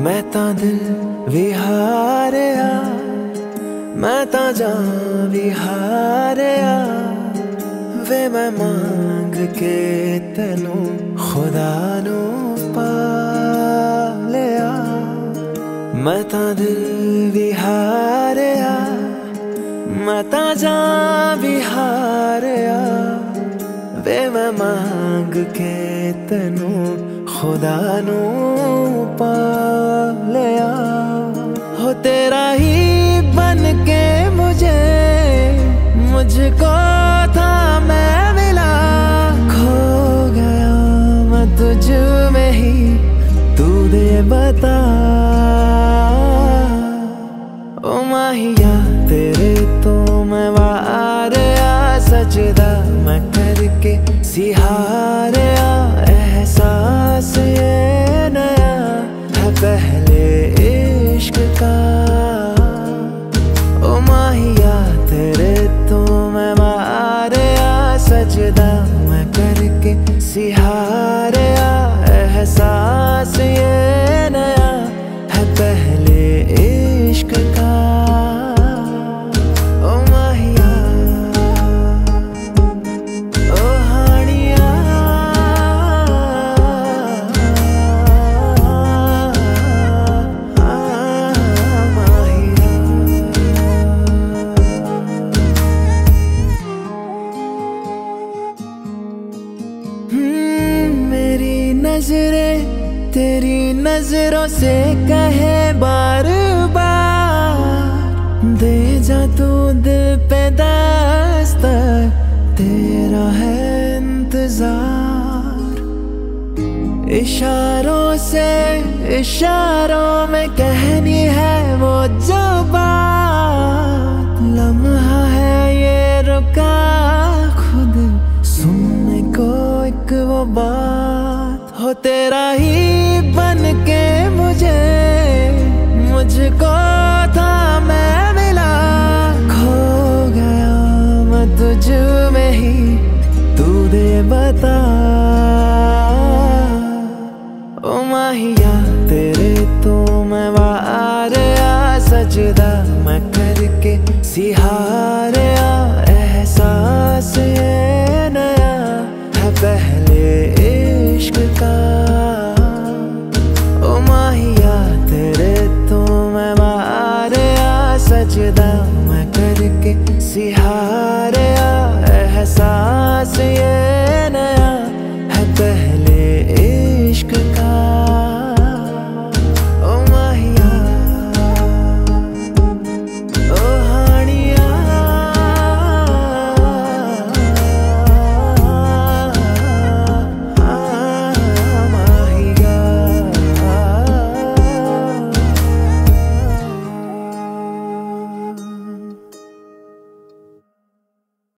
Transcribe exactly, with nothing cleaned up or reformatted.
मैं तां दिल विहारिया, मैं तां जान विहारिया वे मैं मांग के तेनू खुदा नू पा लिया। मैं तां दिल विहारिया, मैं तां जान विहारिया वे मैं मांग के तेनू खुदा नू पा लिया। हो तेरा ही बन के मुझे मुझको था मैं मिला, खो गया मैं तुझ में ही तू दे बता। ओ माहिया तेरे तो मैं वारिया, सजदा मैं करके सिहारिया एहसास ये नया है पहले इश्क का। ओ माहिया तेरे तो मैं वारिया, सजदा मैं करके सिहारिया एहसास ये नया है पहले इश्क का। नजरें तेरी नजरों से कहे बार बार, दे जा तू दिल पे दस्तक तेरा है इंतजार। इशारों से इशारों में कहनी है वो जो बात, लम्हा है ये रुका खुद सुनने को एक वो बात। हो तेरा ही बन के मुझे मुझको था मैं मिला, खो गया मैं तुझ में ही तू दे बता। ओ माहिया तेरे तो मैं वारिया, सजदा मैं करके सिहारिया एहसास ये नया है पहले इश्क का। ओ माहिया तेरे तो मैं वारिया, सजदा मैं करके सिहारिया